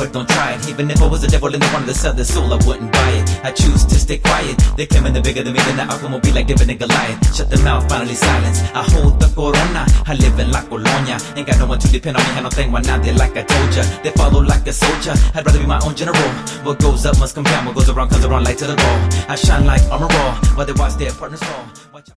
but don't try it. Even if I was a devil and they wanted to sell their soul, I wouldn't buy it. I choose to stay quiet. They claiming they're bigger than me, then the outcome will be like David and Goliath. Shut their mouth, finally silence. I hold the corona, I live in La Colonia. Ain't got no one to depend on me, I don't think why not, they like I told ya. They follow like a soldier, I'd rather be my own general. What goes up must come down, what goes around comes around like to the ball. I shine like armor raw, while they watch their partners fall.